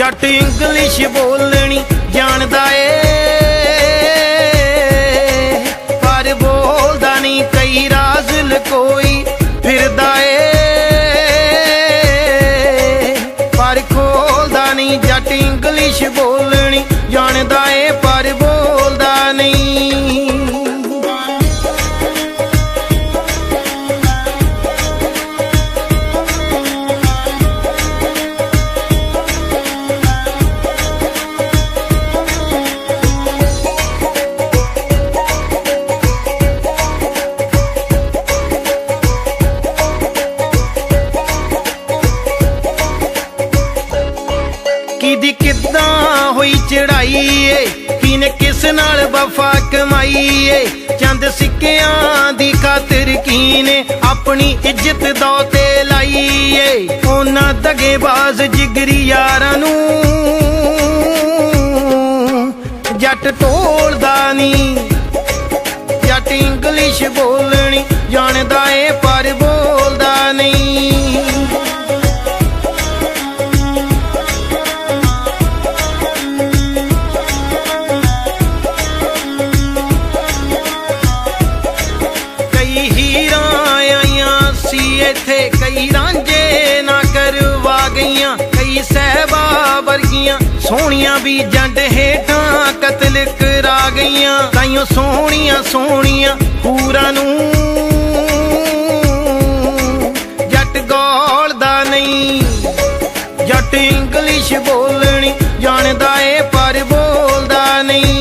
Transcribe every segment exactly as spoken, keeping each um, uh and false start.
जट English बोलनी जानदा ए पर बोलदा नहीं, कई राज लकोई फिरदा ए पर खोलदा नहीं। जट इंग्लिश बोलनी जानदा ए पर बोलदा नहीं। किदी किदां हुई चढ़ाई ए, किने किस नाल वफा कमाई ए। चंद सिक्कियां दी खातिर कीने अपनी इज्जत दौ ते लाई ए। उन्हां दगेबाज जिगरी यारां नूं जट टोलदा नहीं। जट इंग्लिश बोलनी जानदा ए पर बोलदा नहीं। थे कई रांझे ना करवा गईयां, कई सहबा वर्गियां सोहणियां भी जंड हेठां कतल करा गईयां। ताइयों सोहणियां सोहणियां पूरा नूं जट गौलदा नहीं। जट इंग्लिश बोलनी जानदा ए पर बोलदा नहीं।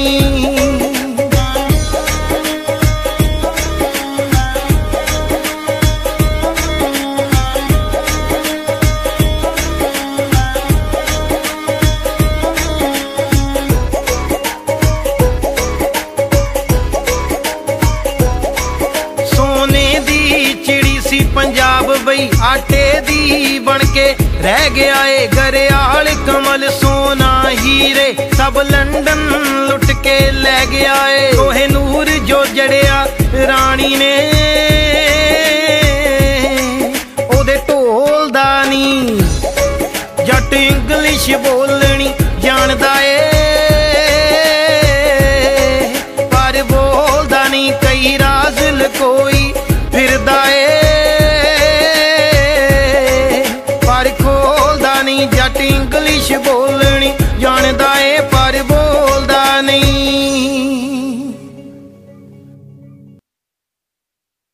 पंजाब बई आटे दी बनके रह गया ए। घरियाल कमल सोना हीरे सब लंदन लुट के ले गया ए। कोहिनूर जो जड़िया रानी ने ओदे ढोलदा नहीं। जट इंग्लिश बोलनी जानदा ए पर बोलदा नहीं, कई राज लकोई फिरदा ए जट इंग्लिश बोलनी जानदा